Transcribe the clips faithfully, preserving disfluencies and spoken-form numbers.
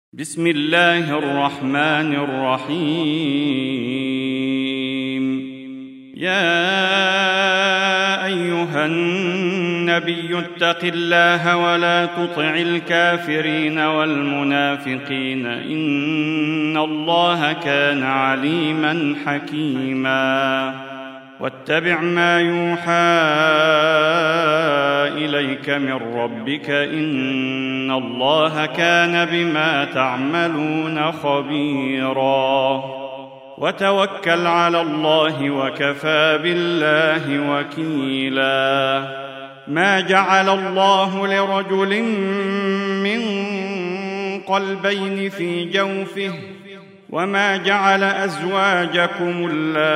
بسم الله الرحمن الرحيم. يا أيها النبي اتق الله ولا تطع الكافرين والمنافقين إن الله كان عليما حكيما. واتبع ما يوحى إليك من ربك إن الله كان بما تعملون خبيرا. وتوكل على الله وكفى بالله وكيلا. ما جعل الله لرجل من قلبين في جوفه وما جعل أزواجكم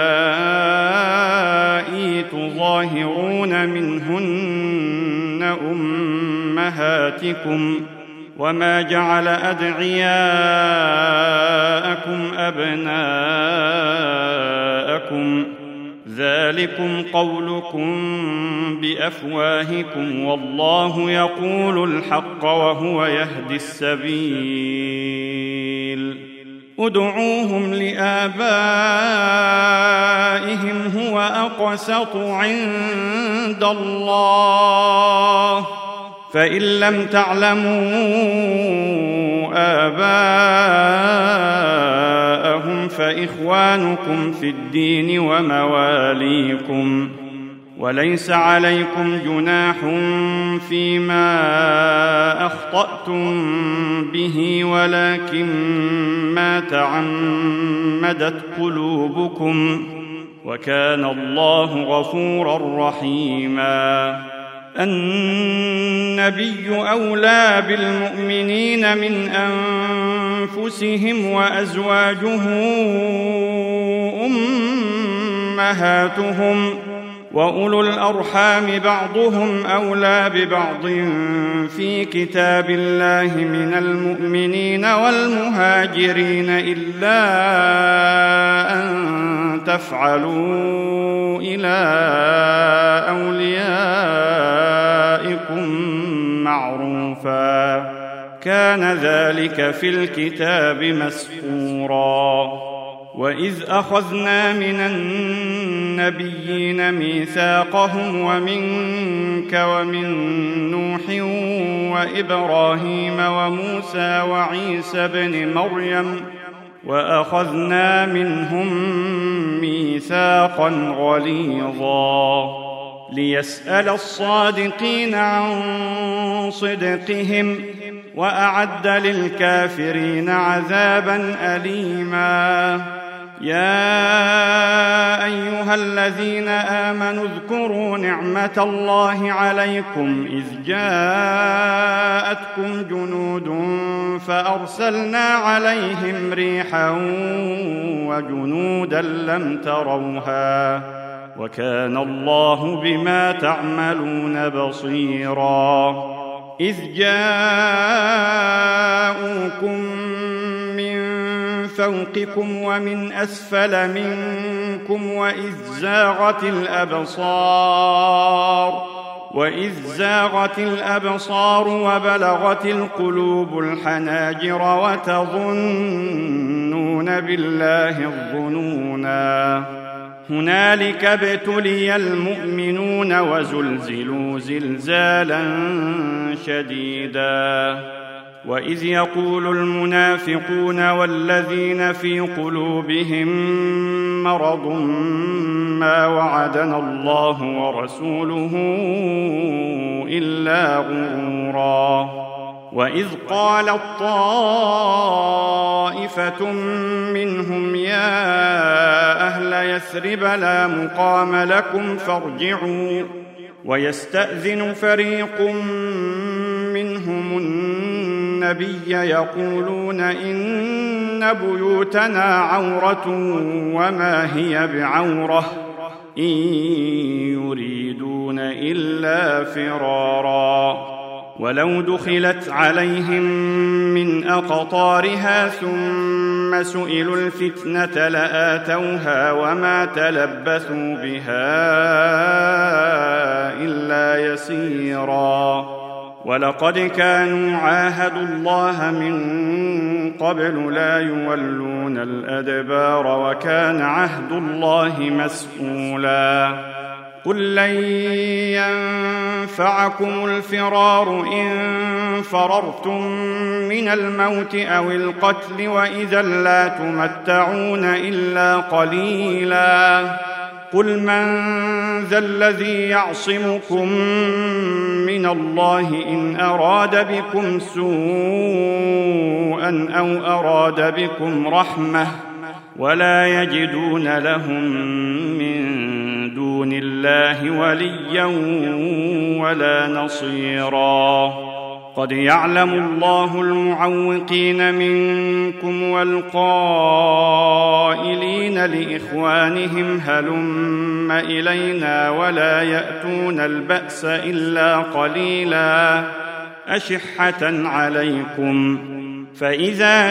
اللائي تظاهرون منهن أمهاتكم وما جعل أدعياءكم أبناءكم ذلكم قولكم بأفواهكم والله يقول الحق وهو يهدي السبيل. ادعوهم لآبائهم هو أقسط عند الله فإن لم تعلموا آباءهم فإخوانكم في الدين ومواليكم وليس عليكم جناح فيما أخطأتم به ولكن ما تعمدت قلوبكم وكان الله غفورا رحيما. النبي أولى بالمؤمنين من أنفسهم وأزواجه أمهاتهم وأولو الأرحام بعضهم أولى ببعض في كتاب الله من المؤمنين والمهاجرين إلا أن تفعلوا إلى أوليائكم معروفا كان ذلك في الكتاب مسطورا. وإذ أخذنا من النبيين ميثاقهم ومنك ومن نوح وإبراهيم وموسى وعيسى ابن مريم وأخذنا منهم ميثاقا غليظا ليسأل الصادقين عن صدقهم وأعد للكافرين عذابا أليما. يا أيها الذين آمنوا اذكروا نعمة الله عليكم إذ جاءتكم جنود فأرسلنا عليهم ريحا وجنودا لم تروها وكان الله بما تعملون بصيرا. إذ جاءوكم من فوقكم ومن أسفل منكم وإذ زاغت الأبصار وإذ زاغت الأبصار وبلغت القلوب الحناجر وتظنون بالله الظنونا هنالك ابتلي المؤمنون وزلزلوا زلزالا شديدا. وإذ يقول المنافقون والذين في قلوبهم مرض ما وعدنا الله ورسوله إلا غرورا. وإذ قالت طائفة منهم يا أهل يثرب لا مقام لكم فارجعوا ويستأذن فريق منهم النبي يقولون إن بيوتنا عورة وما هي بعورة إن يريدون إلا فرارا. ولو دخلت عليهم من أقطارها ثم سئلوا الفتنة لآتوها وما تلبثوا بها إلا يسيرا. ولقد كانوا عاهدوا الله من قبل لا يولون الأدبار وكان عهد الله مسؤولا قل لن ينفعكم الفرار إن فررتم من الموت أو القتل وإذا لا تمتعون إلا قليلا قل من ذا الذي يعصمكم من الله إن أراد بكم سوءا أو أراد بكم رحمة ولا يجدون لهم من دون الله وليا ولا نصيرا قد يعلم الله المعوقين منكم والقائلين لإخوانهم هلم إلينا ولا يأتون البأس إلا قليلا أشحة عليكم فإذا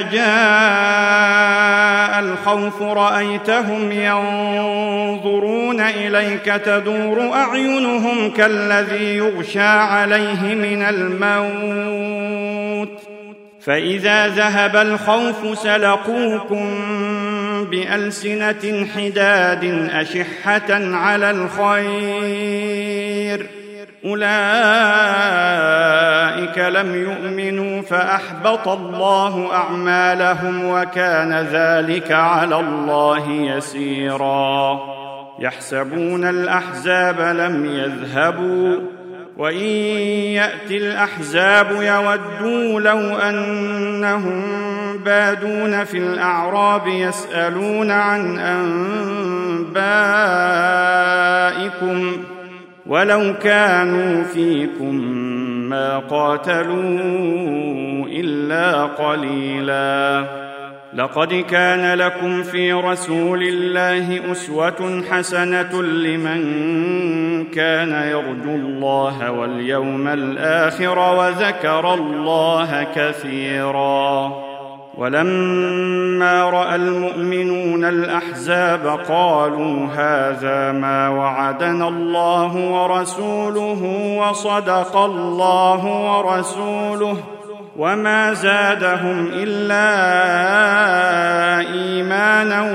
جاء الخوف رأيتهم ينظرون إليك تدور أعينهم كالذي يغشى عليه من الموت فإذا ذهب الخوف سلقوكم بألسنة حداد أشحة على الخير أولئك لم يؤمنوا فأحبط الله أعمالهم وكان ذلك على الله يسيرا يحسبون الأحزاب لم يذهبوا وإن يأتي الأحزاب يودوا لو أنهم بادون في الأعراب يسألون عن أنبائكم ولو كانوا فيكم ما قاتلوا إلا قليلا لقد كان لكم في رسول الله أسوة حسنة لمن كان يرجو الله واليوم الآخر وذكر الله كثيرا ولما رأى المؤمنون الأحزاب قالوا هذا ما وعدنا الله ورسوله وصدق الله ورسوله وما زادهم إلا إيمانا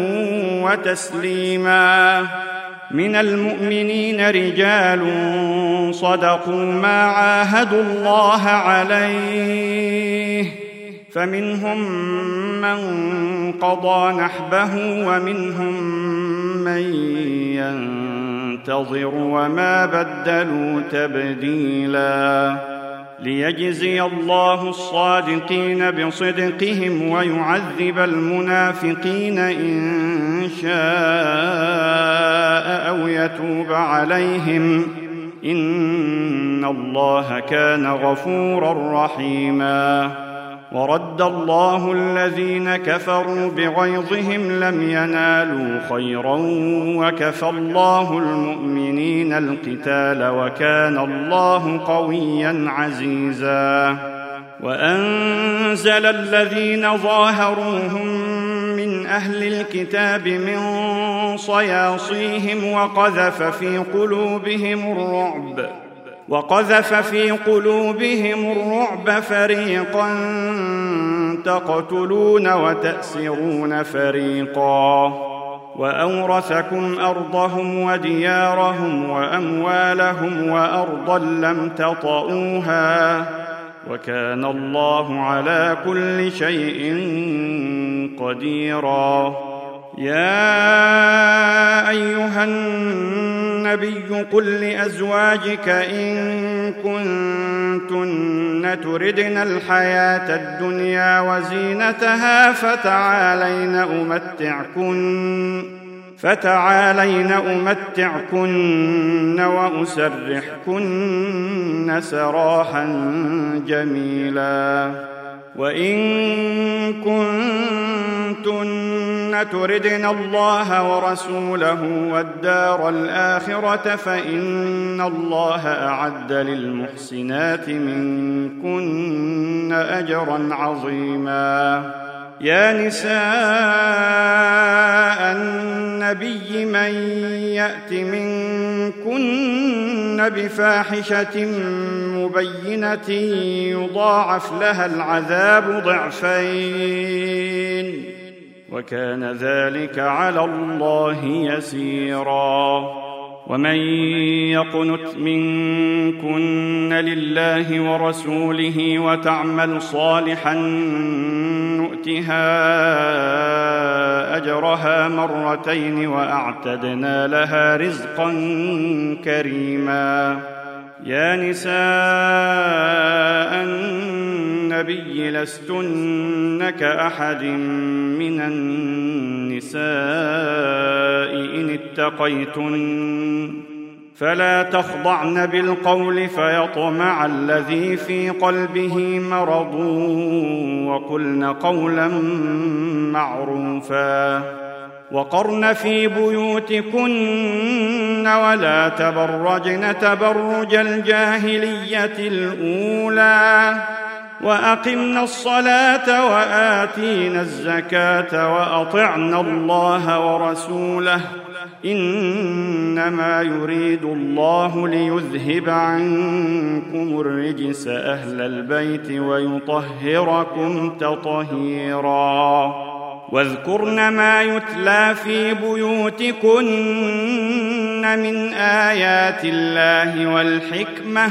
وتسليما من المؤمنين رجال صدقوا ما عاهدوا الله عليه فمنهم من قضى نحبه ومنهم من ينتظر وما بدلوا تبديلا ليجزي الله الصادقين بصدقهم ويعذب المنافقين إن شاء أو يتوب عليهم إن الله كان غفورا رحيما ورد الله الذين كفروا بغيظهم لم ينالوا خيرا وكفى الله المؤمنين القتال وكان الله قويا عزيزا وأنزل الذين ظاهروهم من أهل الكتاب من صياصيهم وقذف في قلوبهم الرعب وقذف في قلوبهم الرعب فريقا تقتلون وتأسرون فريقا وأورثكم أرضهم وديارهم وأموالهم وأرضا لم تطئوها وكان الله على كل شيء قديرا يا أيها النبي قل لأزواجك إن كنتن تردن الحياة الدنيا وزينتها فتعالين أمتعكن فتعالين أمتعكن وأسرحكن سراحا جميلا وإن كنتن تردن الله ورسوله والدار الآخرة فإن الله أعد للمحسنات منكن أجرا عظيما يا نساء النبي من يأت منكن بفاحشة مبينة يضاعف لها العذاب ضعفين وكان ذلك على الله يسيرا. ومن يقنت منكن لله ورسوله وتعمل صالحا نؤتها أجرها مرتين وأعتدنا لها رزقا كريما. يا نساء النبي لستن كأحد من النساء إن اتقيتن فلا تخضعن بالقول فيطمع الذي في قلبه مرض وقلن قولا معروفا. وقرن في بيوتكن ولا تبرجن تبرج الجاهلية الأولى وأقمنا الصلاة وآتينا الزكاة وأطعنا الله ورسوله إنما يريد الله ليذهب عنكم الرجس أهل البيت ويطهركم تطهيرا. واذكرن ما يتلى في بيوتكن من آيات الله والحكمة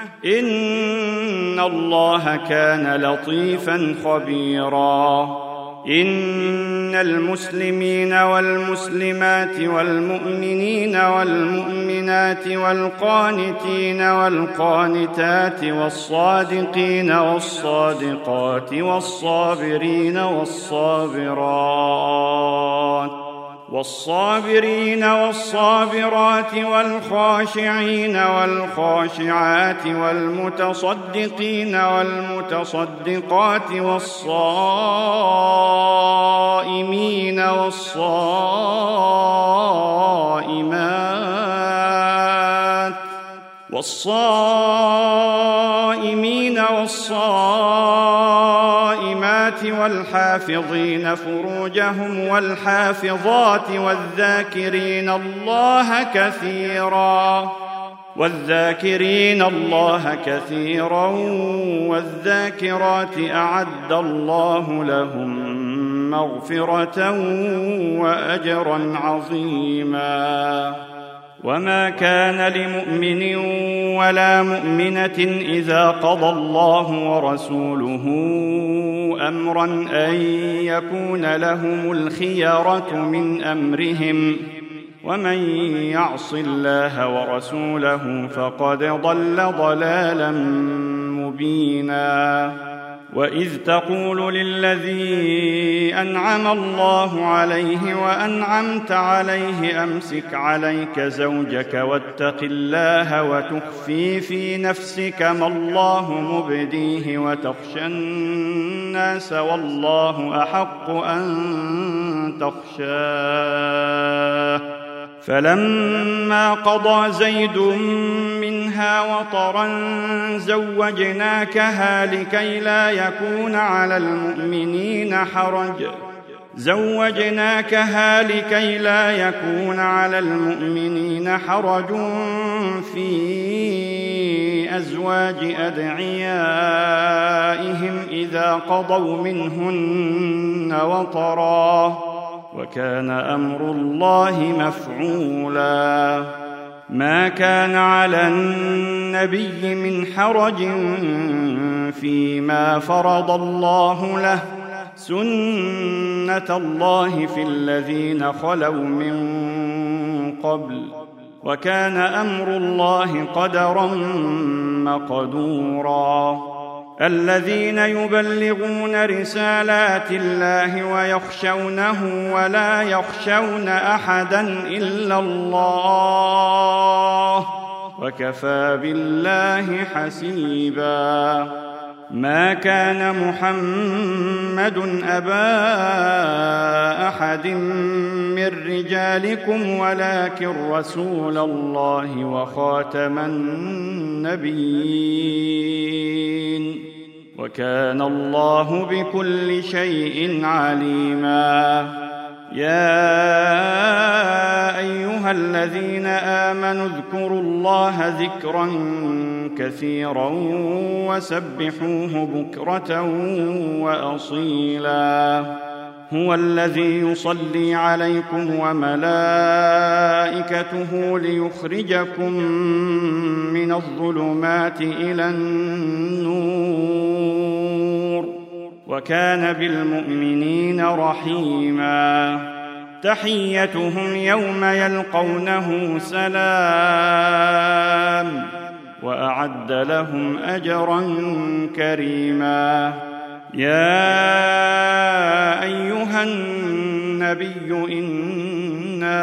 إن الله كان لطيفا خبيرا. إن المسلمين والمسلمات والمؤمنين والمؤمنات والقانتين والقانتات والصادقين والصادقات والصابرين والصابرات والصابرين والصابرات والخاشعين والخاشعات والمتصدقين والمتصدقات والصائمين والصائمات والصائمين والصائمات والحافظين فروجهم والحافظات والذاكرين الله كثيرا والذاكرين الله كثيرا والذاكرات أعد الله لهم مغفرة وأجرا عظيما. وما كان لمؤمن ولا مؤمنة إذا قضى الله ورسوله أمرا أن يكون لهم الخيرة من أمرهم ومن يعص الله ورسوله فقد ضل ضلالا مبينا. وإذ تقول للذي أنعم الله عليه وأنعمت عليه أمسك عليك زوجك واتق الله وتخفي في نفسك ما الله مبديه وتخشى الناس والله أحق أن تخشاه. فلما قضى زيد منها وطرا زوجناكها لكي لا يكون على المؤمنين حرج زوجناكها لكي لا يكون على المؤمنين حرج في أزواج أدعيائهم إذا قضوا منهن وطرا وكان أمر الله مفعولا. ما كان على النبي من حرج فيما فرض الله له سنة الله في الذين خلوا من قبل وكان أمر الله قدرا مقدورا. الذين يبلغون رسالات الله ويخشونه ولا يخشون أحدا إلا الله وكفى بالله حسيبا. ما كان محمد أبا أحد من رجالكم ولكن رسول الله وخاتم النبيين وكان الله بكل شيء عليما. يا أيها الذين آمنوا اذكروا الله ذكرا كثيرا وسبحوه بكرة وأصيلا هو الذي يصلي عليكم وملائكته ليخرجكم من الظلمات إلى النور وكان بالمؤمنين رحيما تحيتهم يوم يلقونه سلام وأعد لهم أجرا كريما يا أيها النبي إنا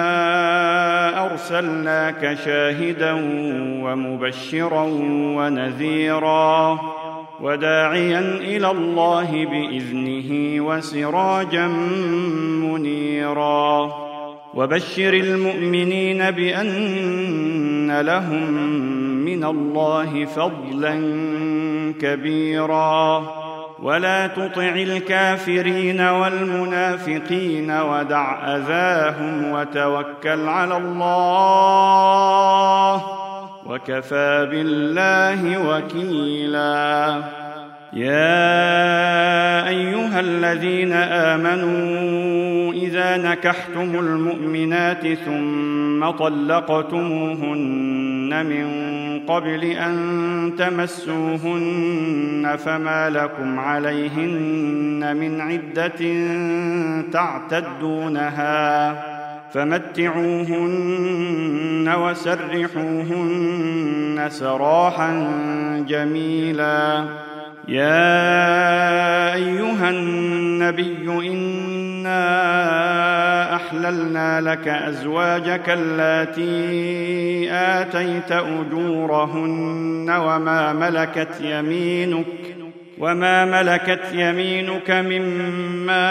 أرسلناك شاهدا ومبشرا ونذيرا وداعيا إلى الله بإذنه وسراجا منيرا وبشر المؤمنين بأن لهم من الله فضلا كبيرا ولا تطع الكافرين والمنافقين ودع أذاهم وتوكل على الله وكفى بالله وكيلا يا أيها الذين آمنوا إذا نكحتم المؤمنات ثم طلقتموهن من قبل أن تمسوهن فما لكم عليهن من عدة تعتدونها فمتعوهن وسرحوهن سراحا جميلا يا أيها النبي إنا أحللنا لك أزواجك اللاتي آتيت أجورهن وما ملكت يمينك وما ملكت يمينك مما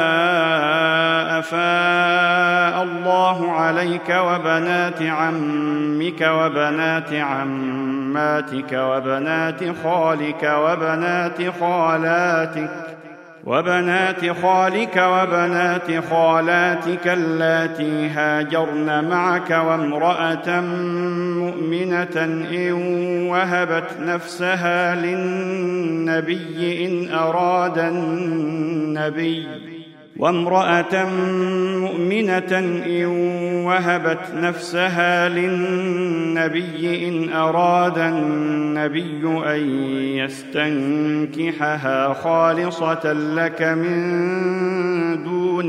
أفاء الله عليك وبنات عمك وبنات عماتك وبنات خالك وبنات خالاتك وبنات خالك وبنات خالاتك اللاتي هاجرن معك وامرأة مؤمنة إن وهبت نفسها للنبي إن أراد النبي وامرأة مؤمنة إن وهبت نفسها للنبي إن أراد النبي أن يستنكحها خالصة لك من دون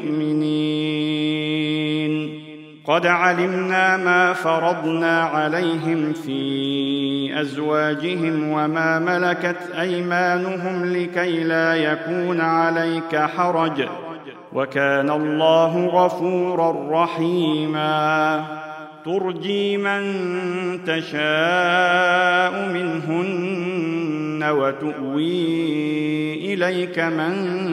المؤمنين قد علمنا ما فرضنا عليهم في أزواجهم وما ملكت أيمانهم لكي لا يكون عليك حرج وكان الله غفورا رحيما ترجي من تشاء منهن وتؤوي إليك من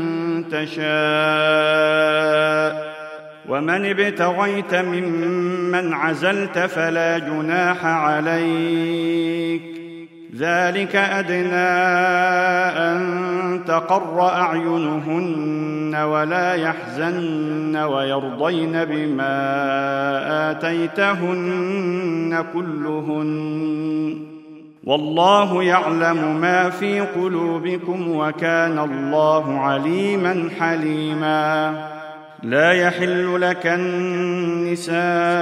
تشاء ومن ابتغيت ممن عزلت فلا جناح عليك ذلك أدنى أن تقر أعينهن ولا يحزن ويرضين بما آتيتهن كلهن والله يعلم ما في قلوبكم وكان الله عليما حليما لا يحل لك النساء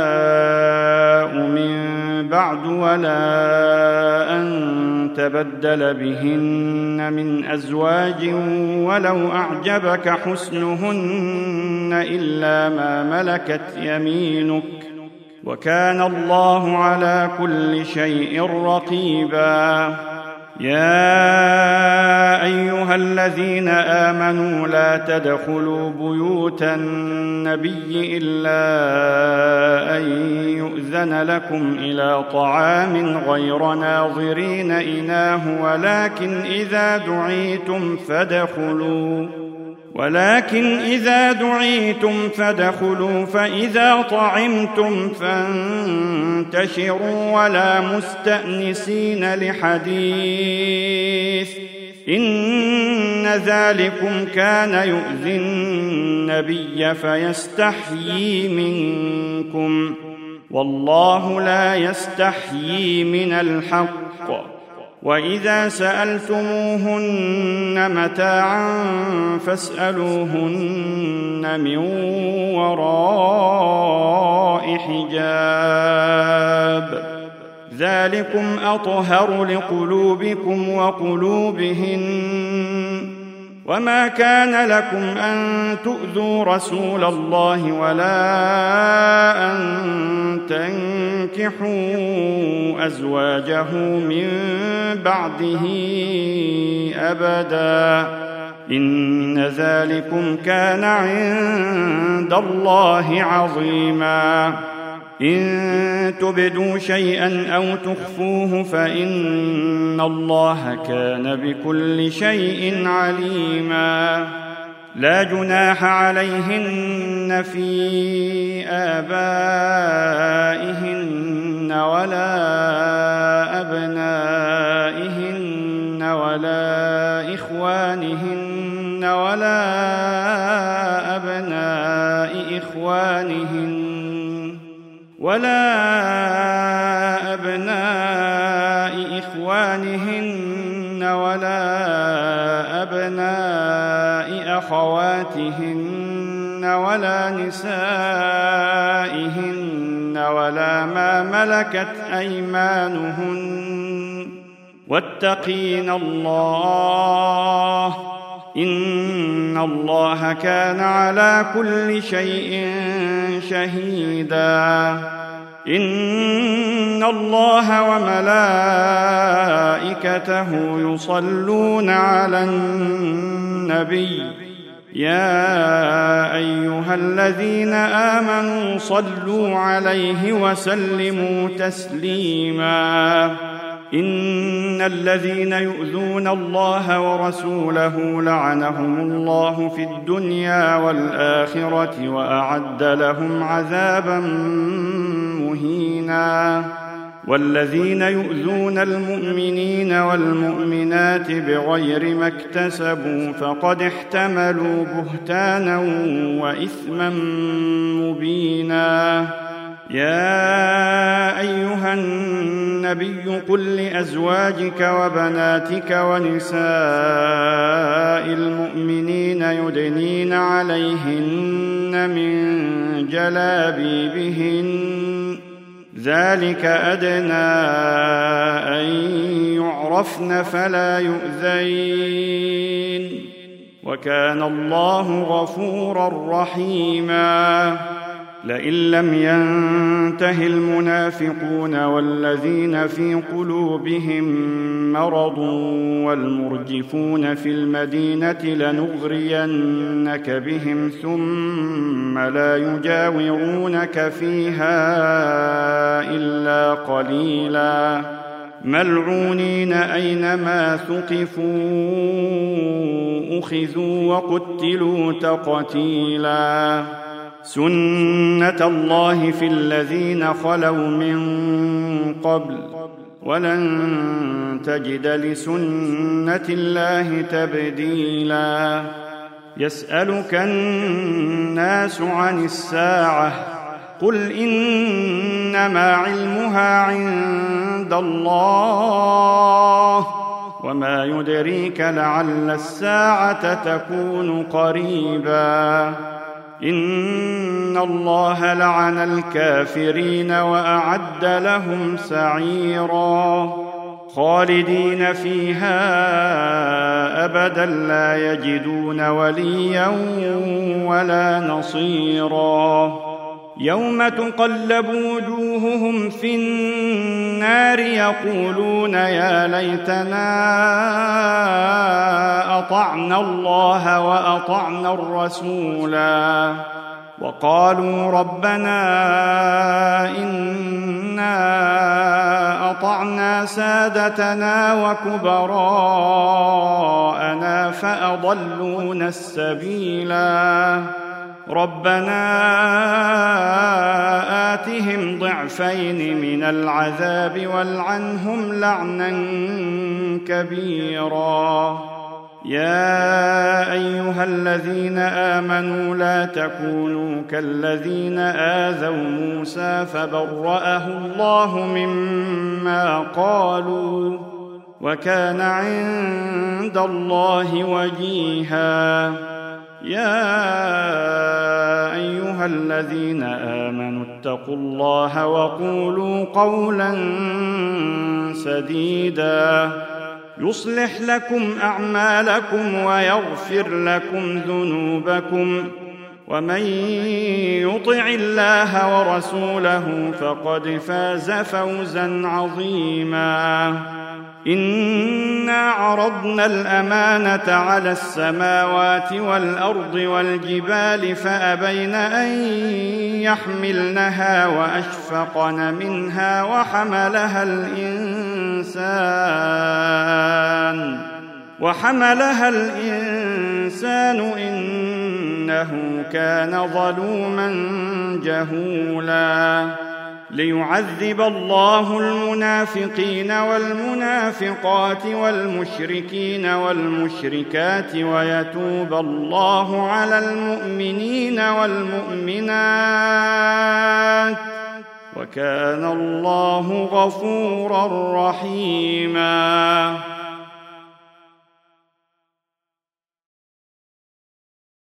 من بعد ولا أن تبدل بهن من أزواج ولو أعجبك حسنهن إلا ما ملكت يمينك وكان الله على كل شيء رقيبا يا أيها الذين آمنوا لا تدخلوا بيوت النبي إلا أن يؤذن لكم إلى طعام غير ناظرين إناه ولكن إذا دعيتم فادخلوا ولكن إذا دعيتم فادخلوا فإذا طعمتم فانتشروا ولا مستأنسين لحديث إن إن ذلكم كان يؤذي النبي فيستحيي منكم والله لا يستحيي من الحق وإذا سألتموهن متاعا فاسألوهن من وراء حجاب ذلكم أطهر لقلوبكم وقلوبهن وما كان لكم أن تؤذوا رسول الله ولا أن تنكحوا أزواجه من بعده أبدا إن ذلكم كان عند الله عظيما إن تبدوا شيئا أو تخفوه فإن الله كان بكل شيء عليما لا جناح عليهن في آبائهن ولا أبنائهن ولا إخوانهن ولا أبناء إخوانهن ولا أبناء إخوانهن ولا أبناء أخواتهن ولا نسائهن ولا ما ملكت أيمانهن واتقين الله إن الله كان على كل شيء شهيدا إن الله وملائكته يصلون على النبي يا أيها الذين آمنوا صلوا عليه وسلموا تسليما إن الذين يؤذون الله ورسوله لعنهم الله في الدنيا والآخرة وأعد لهم عذابا مهينا والذين يؤذون المؤمنين والمؤمنات بغير ما اكتسبوا فقد احتملوا بهتانا وإثما مبينا يا أيها النبي قل لأزواجك وبناتك ونساء المؤمنين يدنين عليهن من جلابيبهن ذلك أدنى أن يعرفن فلا يؤذين وكان الله غفورا رحيما لئن لم ينته المنافقون والذين في قلوبهم مرض والمرجفون في المدينة لنغرينك بهم ثم لا يجاورونك فيها إلا قليلا ملعونين أينما ثقفوا أخذوا وقتلوا تقتيلا سنة الله في الذين خلوا من قبل ولن تجد لسنة الله تبديلا يسألك الناس عن الساعة قل إنما علمها عند الله وما يدريك لعل الساعة تكون قريبا إن الله لعن الكافرين وأعد لهم سعيرا خالدين فيها أبدا لا يجدون وليا ولا نصيرا يوم تقلب وجوههم في النار يقولون يا ليتنا أطعنا الله وأطعنا الرسولا وقالوا ربنا إنا أطعنا سادتنا وكبراءنا فأضلونا السبيلا ربنا آتهم ضعفين من العذاب والعنهم لعنا كبيرا يا أيها الذين آمنوا لا تكونوا كالذين آذوا موسى فبرأه الله مما قالوا وكان عند الله وجيها يا أيها الذين آمنوا اتقوا الله وقولوا قولا سديدا يصلح لكم أعمالكم ويغفر لكم ذنوبكم ومن يطع الله ورسوله فقد فاز فوزا عظيما إنا عرضنا الأمانة على السماوات والأرض والجبال فأبين أن يحملنها وأشفقن منها وحملها الإنسان وحملها الإنسان إنه كان ظلوما جهولا ليعذب الله المنافقين والمنافقات والمشركين والمشركات ويتوب الله على المؤمنين والمؤمنات وكان الله غفورا رحيما